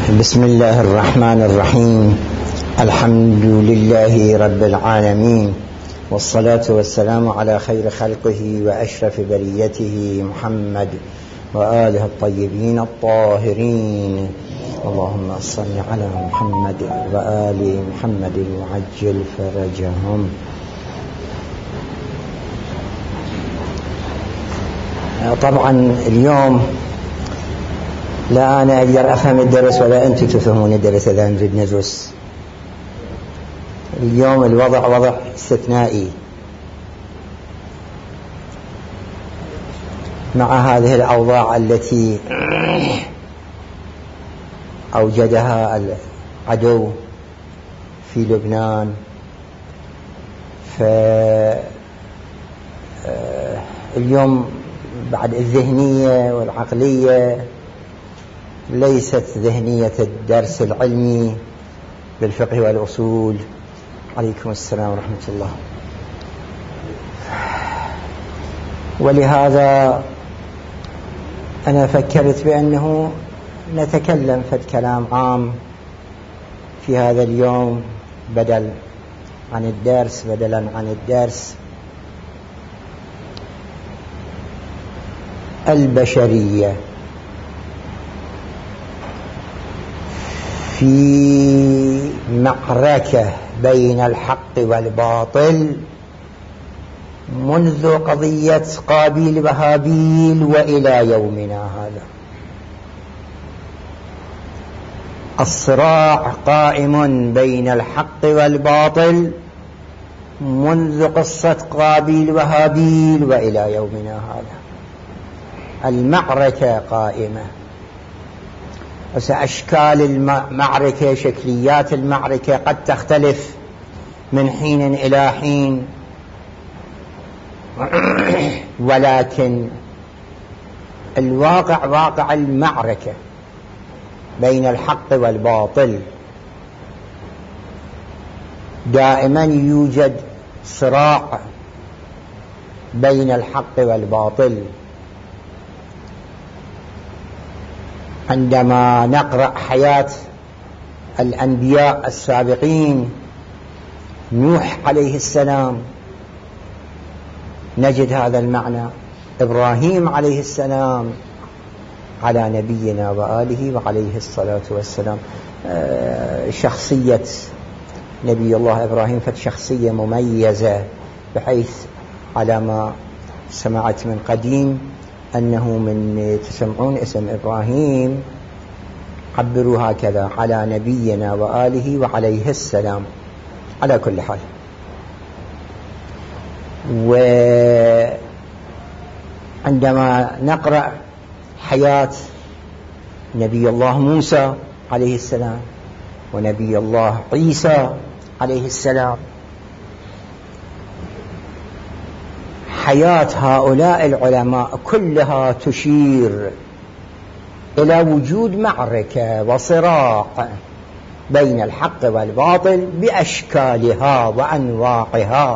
بسم الله الرحمن الرحيم. الحمد لله رب العالمين، والصلاة والسلام على خير خلقه وأشرف بريته محمد وآله الطيبين الطاهرين. اللهم صل على محمد وآل محمد وعجل فرجهم. طبعا اليوم لا أنا أقدر أفهم الدرس ولا أنتم تفهمون الدرس إذا نريد ندرس. اليوم الوضع وضع استثنائي مع هذه الأوضاع التي أوجدها العدو في لبنان. فاليوم بعد الذهنية والعقلية ليست ذهنية الدرس العلمي بالفقه والأصول. عليكم السلام ورحمة الله. ولهذا أنا فكرت بأنه نتكلم في كلام عام في هذا اليوم بدلا عن الدرس. البشرية في معركة بين الحق والباطل منذ قضية قابيل وهابيل وإلى يومنا هذا. الصراع قائم بين الحق والباطل منذ قصة قابيل وهابيل وإلى يومنا هذا. المعركة قائمة. أشكال المعركة، شكليات المعركة قد تختلف من حين إلى حين، ولكن الواقع واقع المعركة بين الحق والباطل. دائما يوجد صراع بين الحق والباطل. عندما نقرأ حياة الأنبياء السابقين، نوح عليه السلام نجد هذا المعنى، إبراهيم عليه السلام على نبينا وآله وعليه الصلاة والسلام. شخصية نبي الله إبراهيم شخصية مميزة، بحيث على ما سمعت من قديم أنه من تسمعون اسم إبراهيم عبروا هكذا: على نبينا وآله وعليه السلام. على كل حال، وعندما نقرأ حياة نبي الله موسى عليه السلام ونبي الله عيسى عليه السلام، حياة هؤلاء العلماء كلها تشير إلى وجود معركة وصراع بين الحق والباطل بأشكالها وأنواعها.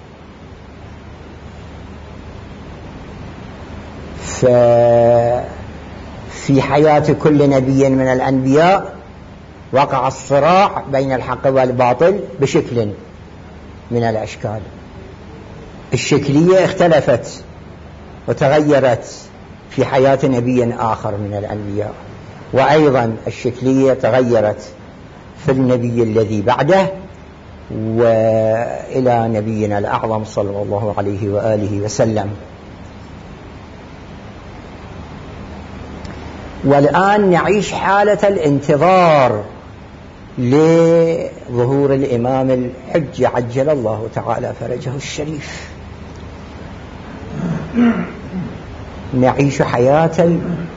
ففي حياة كل نبي من الأنبياء وقع الصراع بين الحق والباطل بشكل من الأشكال. الشكلية اختلفت وتغيرت في حياة نبي آخر من الأنبياء، وأيضا الشكلية تغيرت في النبي الذي بعده وإلى نبينا الأعظم صلى الله عليه وآله وسلم. والآن نعيش حالة الانتظار لظهور الإمام الحج عجل الله تعالى فرجه الشريف. نعيش حياة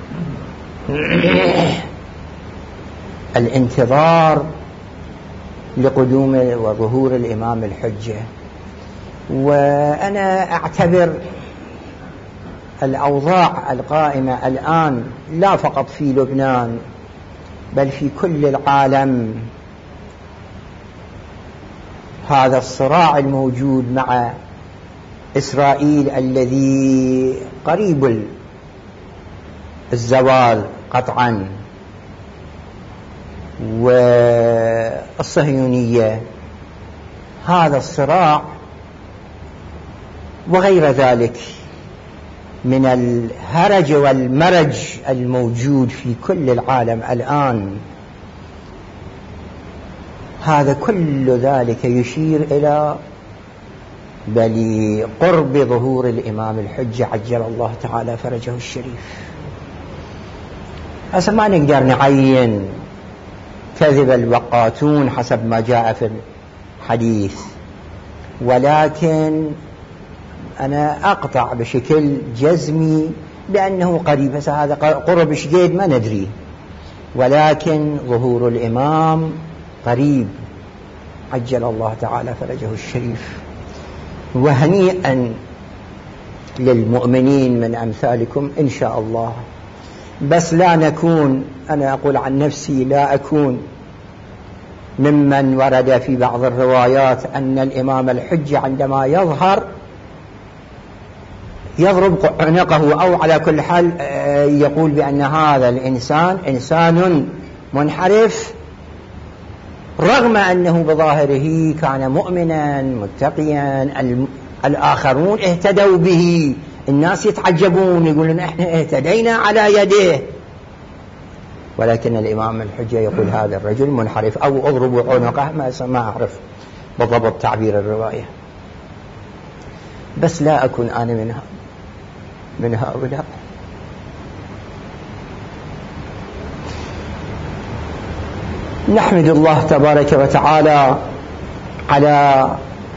الانتظار لقدوم وظهور الإمام الحجة. وأنا أعتبر الأوضاع القائمة الآن لا فقط في لبنان بل في كل العالم، هذا الصراع الموجود مع إسرائيل الذي قريب الزوال قطعا، والصهيونية، هذا الصراع وغير ذلك من الهرج والمرج الموجود في كل العالم الآن، هذا كل ذلك يشير إلى بل قرب ظهور الإمام الحجة عجل الله تعالى فرجه الشريف. هسه ما نقدر نعين كذب الوقاتون حسب ما جاء في الحديث، ولكن أنا أقطع بشكل جزمي بأنه قريب، بس هذا قرب شديد ما ندري، ولكن ظهور الإمام قريب عجل الله تعالى فرجه الشريف. وهنيئا للمؤمنين من أمثالكم إن شاء الله، بس لا نكون، أنا أقول عن نفسي لا أكون ممن ورد في بعض الروايات أن الإمام الحجة عندما يظهر يضرب عنقه، أو على كل حال يقول بأن هذا الإنسان إنسان منحرف، رغم أنه بظاهره كان مؤمنا متقيا، الآخرون اهتدوا به، الناس يتعجبون يقولون احنا اهتدينا على يديه، ولكن الإمام الحجة يقول هذا الرجل منحرف أو اضربوا عنقه، ما أعرف بالضبط تعبير الرواية، بس لا أكون أنا من هؤلاء. نحمد الله تبارك وتعالى على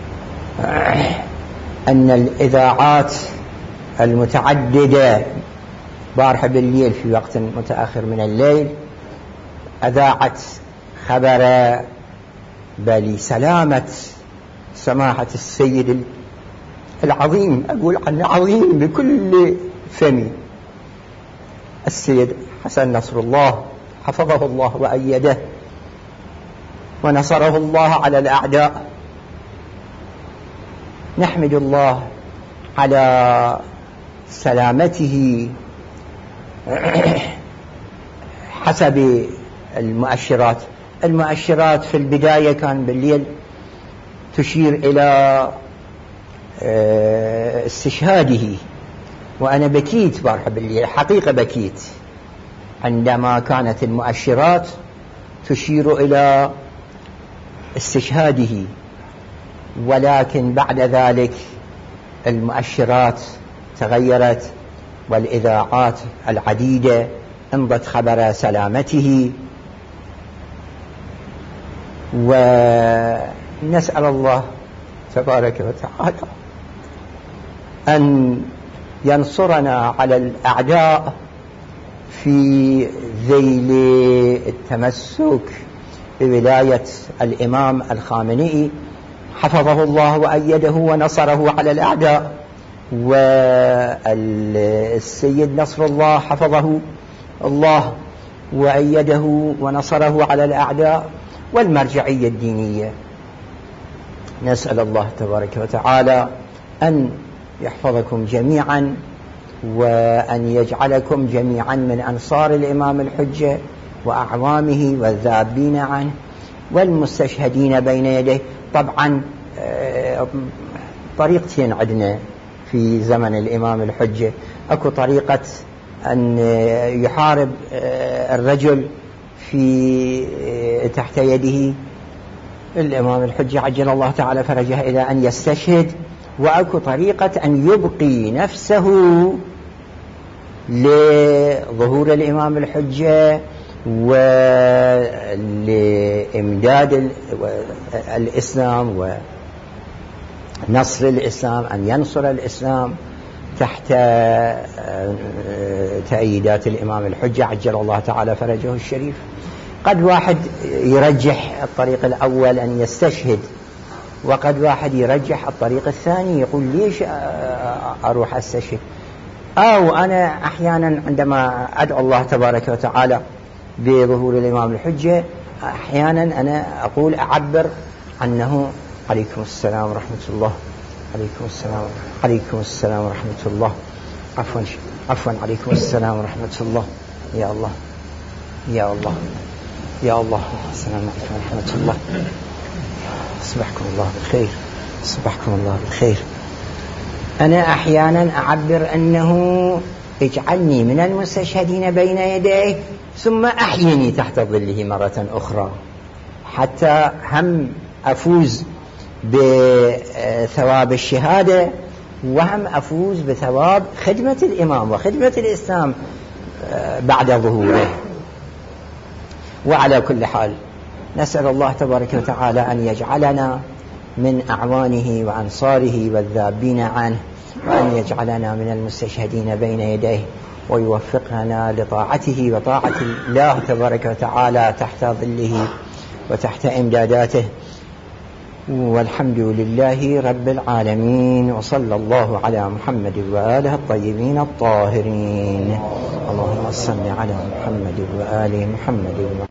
أن الإذاعات المتعددة بارحة بالليل في وقت متأخر من الليل أذاعت خبر بل سلامة سماحة السيد العظيم، أقول عنه عظيم بكل فمي، السيد حسن نصر الله حفظه الله وأيده ونصره الله على الأعداء. نحمد الله على سلامته حسب المؤشرات. المؤشرات في البداية كان بالليل تشير إلى استشهاده، وأنا بكيت بارحة بالليل، حقيقة بكيت عندما كانت المؤشرات تشير إلى استشهاده، ولكن بعد ذلك المؤشرات تغيرت والإذاعات العديدة انضت خبر سلامته، ونسأل الله تبارك وتعالى أن ينصرنا على الأعداء في ذيل التمسك بولاية الإمام الخامنئي حفظه الله وأيده ونصره على الأعداء، والسيد نصر الله حفظه الله وأيده ونصره على الأعداء، والمرجعية الدينية. نسأل الله تبارك وتعالى أن يحفظكم جميعا، وأن يجعلكم جميعا من أنصار الإمام الحجة وأعوامه والذابين عنه والمستشهدين بين يديه. طبعا طريقتين عندنا في زمن الإمام الحجة، أكو طريقة أن يحارب الرجل في تحت يده الإمام الحجة عجل الله تعالى فرجه إلى أن يستشهد، وأكو طريقة أن يبقي نفسه لظهور الإمام الحجة ولإمداد الإسلام ونصر الإسلام، أن ينصر الإسلام تحت تأييدات الإمام الحجة عجل الله تعالى فرجه الشريف. قد واحد يرجح الطريق الأول أن يستشهد، وقد واحد يرجح الطريق الثاني يقول ليش أروح أستشهد. أو أنا أحيانا عندما أدعو الله تبارك وتعالى بظهور الإمام الحجة أحيانا أنا أقول أعبر عنه عليكم السلام ورحمة الله، عليكم السلام، عليكم السلام ورحمة الله، عفوا عليكم السلام ورحمة الله، يا الله يا الله يا الله. السلام عليكم ورحمة الله. صبحكم الله بالخير. صبحكم الله بالخير. أنا أحيانا أعبر أنه اجعلني من المستشهدين بين يديه ثم أحيني تحت ظله مرة أخرى حتى هم أفوز بثواب الشهادة وهم أفوز بثواب خدمة الإمام وخدمة الإسلام بعد ظهوره. وعلى كل حال نسأل الله تبارك وتعالى أن يجعلنا من أعوانه وأنصاره والذابين عنه، وأن يجعلنا من المستشهدين بين يديه، ويوفقنا لطاعته وطاعة الله تبارك وتعالى تحت ظله وتحت إمداداته. والحمد لله رب العالمين، وصلى الله على محمد وآله الطيبين الطاهرين. اللهم صل على محمد وآل محمد.